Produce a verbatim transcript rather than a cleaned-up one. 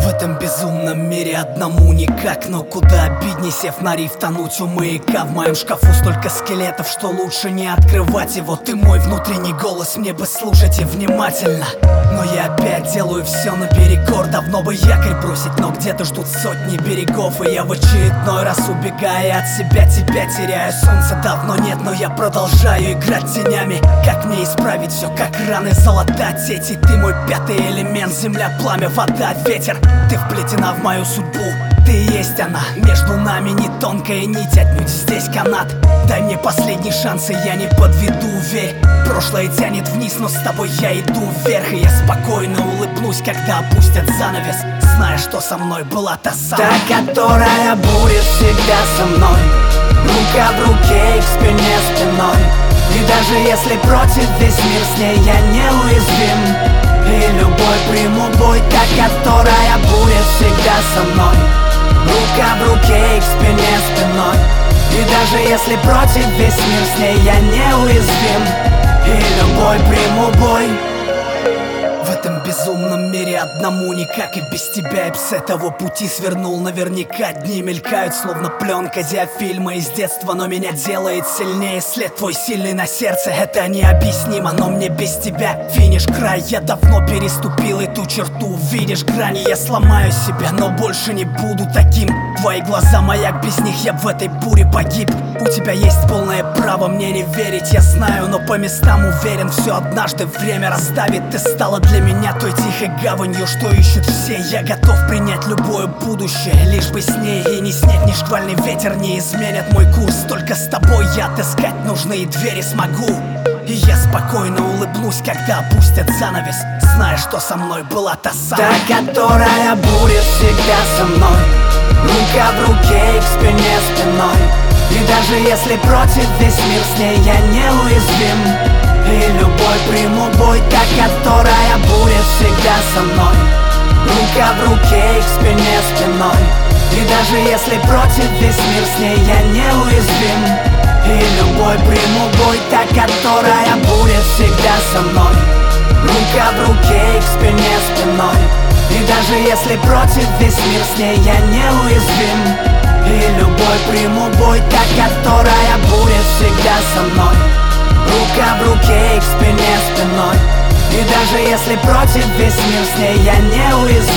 В этом безумном мире одному никак, но куда обидней, сев на риф, тонуть у маяка. В моем шкафу столько скелетов, что лучше не открывать его. Ты мой внутренний голос, мне бы слушать и внимательно. Но я опять делаю все наперекор. Давно бы якорь бросить, но где-то ждут сотни берегов. И я в очередной раз, убегая от себя, тебя теряю. Солнца давно нет, но я продолжаю играть тенями. Как мне исправить все, как раны залатать сети? Ты мой пятый элемент, земля, пламя, вода, ветер. Ты вплетена в мою судьбу, ты и есть она. Между нами не тонкая нить, отнюдь здесь канат. Дай мне последний шанс, и я не подведу, верь. Прошлое тянет вниз, но с тобой я иду вверх. И я спокойно улыбнусь, когда опустят занавес, зная, что со мной была та самая, та, которая будет всегда со мной. Рука в руке и к спине спиной. И даже если против весь мир, с ней я неуязвим. И любой приму бой, та, которая будет всегда со мной. Рука в руке и к спине спиной. И даже если против весь мир, с ней я неуязвим. И любой приму бой. В этом безумном мире одному никак, и без тебя я б с этого пути свернул. Наверняка дни мелькают, словно пленка диафильма из детства, но меня делает сильнее след твой сильный на сердце. Это необъяснимо, но мне без тебя финиш, край. Я давно переступил эту черту, видишь грани. Я сломаю себя, но больше не буду таким. Твои глаза маяк, без них я в этой буре погиб. У тебя есть полное право мне не верить, я знаю, но по местам уверен, все однажды время расставит. Ты стала для меня той тихой гаванью, что ищут все. Я готов принять любое будущее, лишь бы с ней. И ни снег, ни шквальный ветер не изменят мой курс. Только с тобой я отыскать нужные двери смогу. И я спокойно улыбнусь, когда опустят занавес, зная, что со мной была та самая, та, которая будет всегда со мной. Рука в руке и к спине спиной. И даже если против весь мир, с ней я неуязвим. И любой приму бой, та, которая будет всегда со мной. Рука в руке и к спине спиной. И даже если против весь мир, с ней я неуязвим. И любой приму бой, та, которая будет всегда со мной. Рука в руке и к спине спиной. И даже если против весь мир, с ней я неуязвим. И любой приму бой, та, которая будет всегда со мной. Рука в руке и к спине спиной. И даже если против весь мир, с ней я неуязвим.